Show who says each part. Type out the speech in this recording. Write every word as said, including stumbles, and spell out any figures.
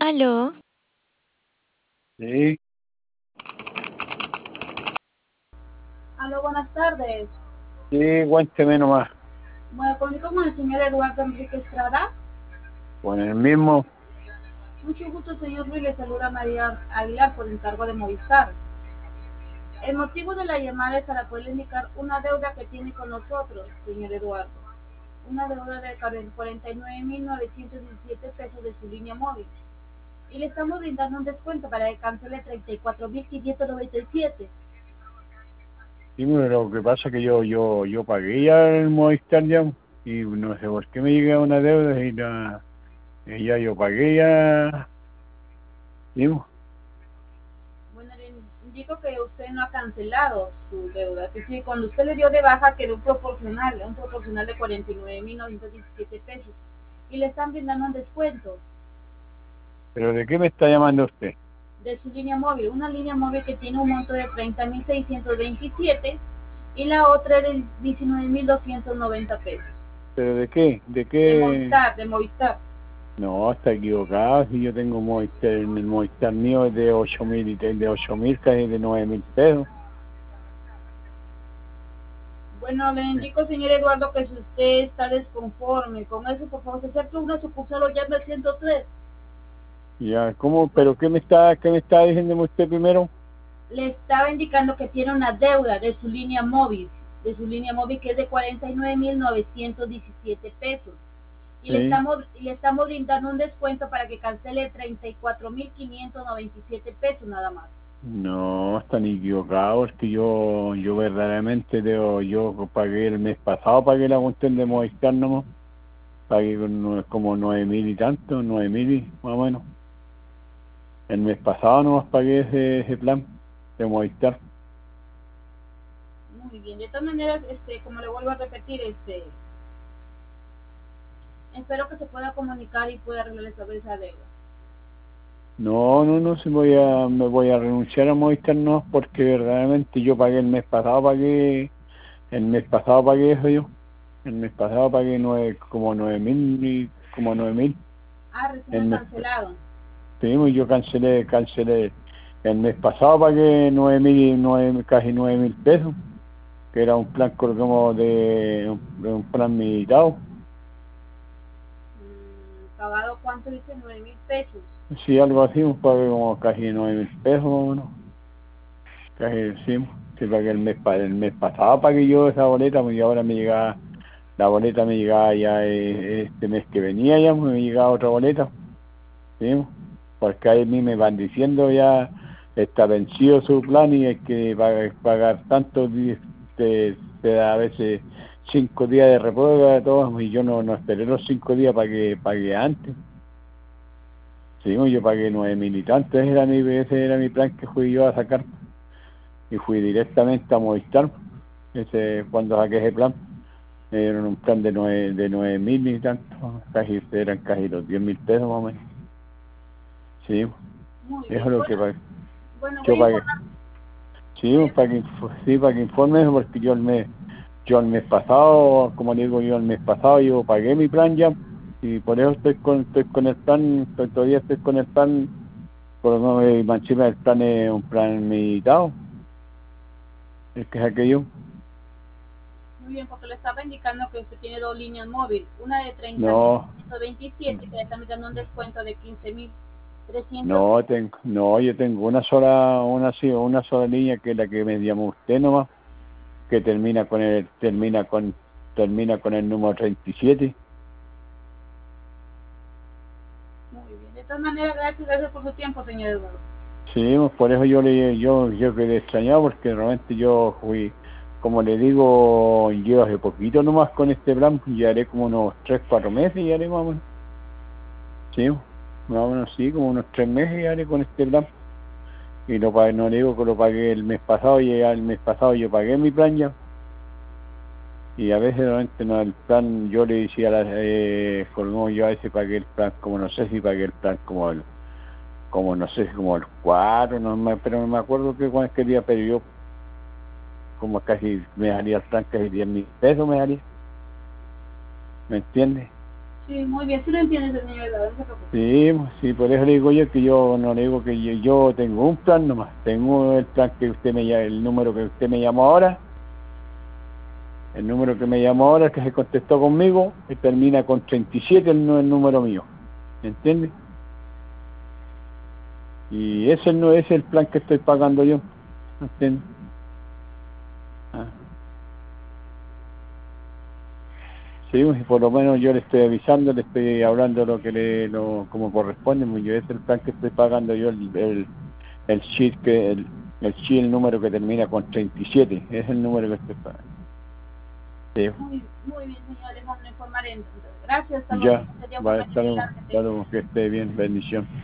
Speaker 1: Aló,
Speaker 2: Sí,
Speaker 3: Aló, buenas tardes.
Speaker 2: sí, cuénteme nomás.
Speaker 3: Me comunico con el señor Eduardo Enrique Estrada.
Speaker 2: Con el mismo,
Speaker 3: Mucho gusto, señor Luis. Le saluda María Aguilar por encargo de Movistar. El motivo de la llamada es para poderle indicar una deuda que tiene con nosotros, señor Eduardo. Una deuda de cuarenta y nueve mil novecientos diecisiete pesos de su línea móvil. Y le estamos brindando un descuento para que cancele treinta y cuatro mil quinientos noventa y siete.
Speaker 2: sí, pero lo que pasa es que yo, yo, yo pagué ya el Movistar ya, y no sé por qué me llega una deuda y la, y ya yo pagué ya, sí,
Speaker 3: Bueno, le indico que usted no ha cancelado su deuda. Es decir, cuando usted le dio de baja quedó un proporcional, un proporcional de cuarenta y nueve mil novecientos diecisiete pesos. Y le están brindando un descuento
Speaker 2: pero ¿de qué me está llamando usted?
Speaker 3: de su línea móvil. Una línea móvil que tiene un monto de treinta mil seiscientos veintisiete y la otra de diecinueve mil doscientos noventa pesos.
Speaker 2: ¿Pero de qué? ¿De
Speaker 3: De
Speaker 2: qué?
Speaker 3: Movistar, de Movistar.
Speaker 2: No, está equivocado, si yo tengo Movistar, el Movistar mío es de ocho mil y de ocho mil, casi de nueve mil pesos.
Speaker 3: Bueno, le indico, señor Eduardo, que si usted está desconforme con eso, por favor, se acerque a una sucursal o llame al ciento tres.
Speaker 2: Ya, ¿cómo? ¿Pero qué me está, qué me está diciendo usted primero?
Speaker 3: Le estaba indicando que tiene una deuda de su línea móvil, de su línea móvil que es de cuarenta y nueve mil novecientos diecisiete pesos. Y le
Speaker 2: Sí.
Speaker 3: estamos, le estamos brindando un descuento para que cancele treinta y cuatro mil quinientos noventa y siete pesos nada más.
Speaker 2: No, están equivocados, que yo, yo verdaderamente debo, yo pagué el mes pasado, pagué la cuestión de Movistar nomás, pagué con nue- como nueve mil y tanto, nueve mil más o menos. El mes pasado nomás pagué ese, ese plan de Movistar.
Speaker 3: Muy bien, de todas maneras, este, como le vuelvo a repetir, este, espero que se pueda comunicar y pueda arreglar esa, esa deuda.
Speaker 2: No, no, no, si voy a, me voy a renunciar a Movistar no, porque verdaderamente yo pagué el mes pasado, pagué, el mes pasado pagué eso yo, el mes pasado pagué nueve, como nueve mil, y- como nueve mil,
Speaker 3: Ah, recién
Speaker 2: el
Speaker 3: ha
Speaker 2: mes.
Speaker 3: cancelado.
Speaker 2: Sí, pues yo cancelé, cancelé el mes pasado, pagué nueve mil, nueve, casi nueve mil pesos, que era un plan cor- como de un, de un plan militar.
Speaker 3: Mm, ¿Pagado cuánto dice? Nueve mil pesos.
Speaker 2: Sí, algo así, un pagué como casi nueve mil pesos, más o menos. Casi, sí, sí, pagué el mes, pa- el mes pasado pagué yo esa boleta, pues y ahora me llegaba, la boleta me llegaba ya eh, este mes que venía ya, pues, me llegaba otra boleta, sí, porque ahí a mí me van diciendo ya está vencido su plan y hay que pagar, pagar tantos días, te, te da a veces cinco días de reposo, todo, y yo no, no esperé los cinco días para que pagué antes. Sí, yo pagué nueve mil y tanto, ese era mi, ese era mi plan que fui yo a sacar, y fui directamente a Movistar, ese, cuando saqué ese plan, era un plan de nueve, de nueve mil y tanto, casi, eran casi los diez mil pesos más o menos. Sí, eso
Speaker 3: Muy
Speaker 2: es
Speaker 3: bien.
Speaker 2: lo que
Speaker 3: Bueno,
Speaker 2: pagué.
Speaker 3: bueno, voy
Speaker 2: Yo
Speaker 3: a
Speaker 2: pagué.
Speaker 3: informar.
Speaker 2: Sí,
Speaker 3: Voy a,
Speaker 2: para que, info- sí, para que informe, porque yo el mes, yo el mes pasado, como digo yo, el mes pasado yo pagué mi plan ya, y por eso estoy con, estoy con el plan, estoy- todavía estoy con el plan, por no me encima el plan es un plan meditado, es que es aquello.
Speaker 3: Muy bien, porque le estaba indicando que usted tiene dos líneas móviles, una de treinta mil
Speaker 2: No,
Speaker 3: ciento veintisiete que le están dando un descuento de quince mil trescientos.
Speaker 2: no tengo, no, yo tengo una sola, una sí, una sola línea que es la que me llamó usted nomás, que termina con el, termina con, termina con el número treinta y siete.
Speaker 3: Muy bien, de todas maneras, gracias, gracias por su tiempo, señor Eduardo.
Speaker 2: Sí, pues por eso yo le, yo, yo quedé extrañado porque realmente yo fui, como le digo, yo hace poquito nomás con este plan, pues, ya haré como unos tres, cuatro meses, ya haré más o menos. Sí, más o menos sí, como unos tres meses ya haré con este plan. Y lo pagué, no le digo que lo pagué el mes pasado, y ya el mes pasado yo pagué mi plan ya. Y a veces realmente no, el plan, yo le decía a la, eh, como yo a veces pagué el plan, como no sé si pagué el plan como el, como no sé, como el cuatro, no me, pero no me acuerdo qué cuál quería, pero yo como casi me haría el plan casi diez mil pesos me haría, ¿me entiendes?
Speaker 3: Sí, muy bien, sí lo entiende, señor Eduardo, no se preocupe.
Speaker 2: Sí, sí, por eso le digo yo que yo no le digo que yo, yo tengo un plan nomás. Tengo el plan que usted me llama, el número que usted me llamó ahora. El número que me llamó ahora, que se contestó conmigo, que termina con treinta y siete, el, el número mío. ¿Me entiende? Y ese no es el plan que estoy pagando yo. ¿Me entiende? Ah. Sí, pues, por lo menos yo le estoy avisando, le estoy hablando lo que le, lo, como corresponde, pues yo es el plan que estoy pagando yo, el, el, el sheet que, el, el sheet, el número que termina con treinta y siete, es el número que estoy pagando. Sí.
Speaker 3: Muy, muy bien, señor Alejandro, informaré entonces. Gracias, hasta luego.
Speaker 2: Ya,
Speaker 3: Sería
Speaker 2: va a
Speaker 3: buena
Speaker 2: estar,
Speaker 3: que
Speaker 2: hasta luego, que esté bien, bendición.